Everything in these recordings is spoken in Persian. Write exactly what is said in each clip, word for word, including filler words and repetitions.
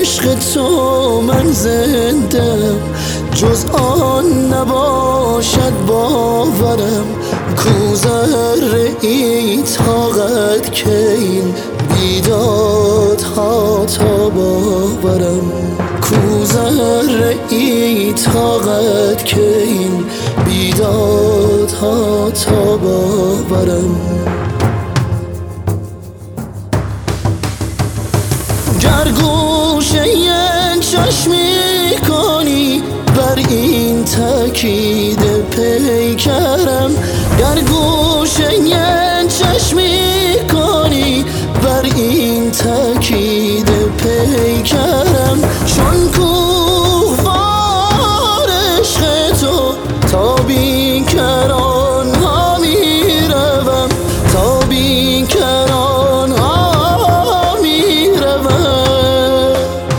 عشق تو من زندم، جز آن نباشد باورم. کو ذره ای طاقت که این بیدادها تا باورم. کو ذره ای طاقت که این بیدادها تا باورم. گر گوشه چشمی کنی بر این تاکید پیکرم، گر گوشه چشمی کنی بر این تاکید پیکرم. چون کوهوار عشق تو تا بیکران ها می روم، تا بیکران ها می روم.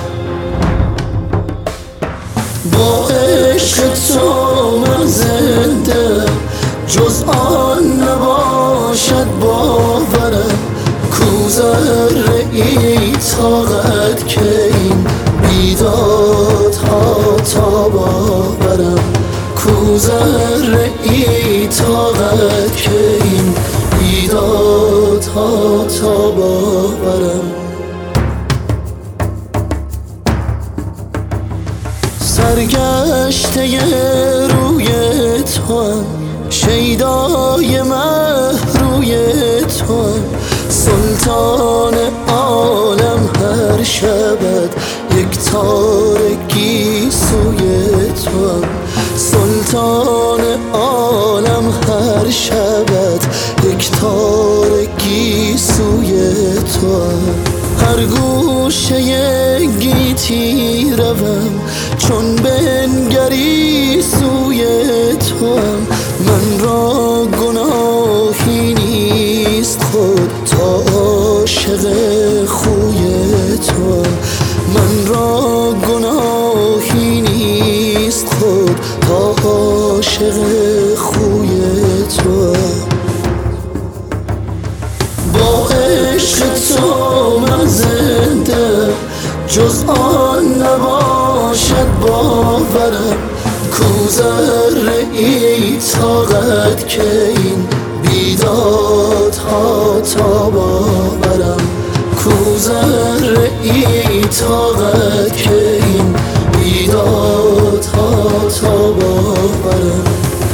با عشق تو من زنده، جز آن نباشد باورم. کو ذره ای طاقت که این بیدادها تا باورم. کو ذره ای طاقت که این بیدادها تا باورم. سرگشته روی توام، شیدای مه روی توام. سلطان عالم هر شبت یک تارگی سوی توام. سلطان عالم هر شبت یک تارگی سوی توام. هر گوشه گیتی روم، چون بنگری سوی توام. من را گناهی نیست خود تا عاشق خوی توام. من را گناهی نیست خود تا عاشق خوی توام. با عشق تو من زنده، جز آن نباشد باورم. کو ذره ای طاقت که این بیدادها تا باورم. کو ذره ای طاقت که این بیدادها تا باورم.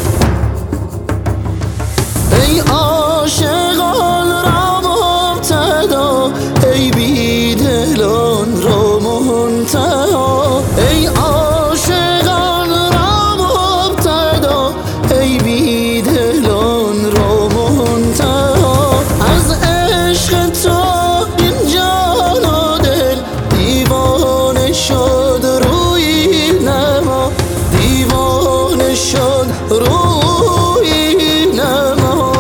ای عاشقان را مبتدا، ای بیدلان را منتها. ای عاشقان را مبتدا، ای بیدلان را منتها. از عشق تو این جان و دل دیوانه شد روی نما، دیوانه شد روی نما.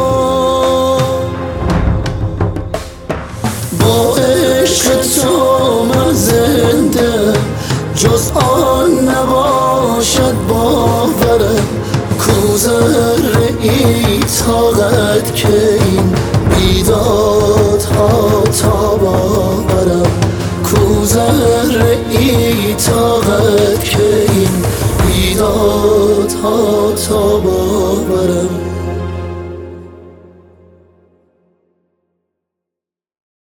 با عشق تو من زنده، جز آن نباشد باورم. کو ذره ای طاقت که این بیدادها تا باورم. کو ذره ای طاقت که این بیدادها تا باورم.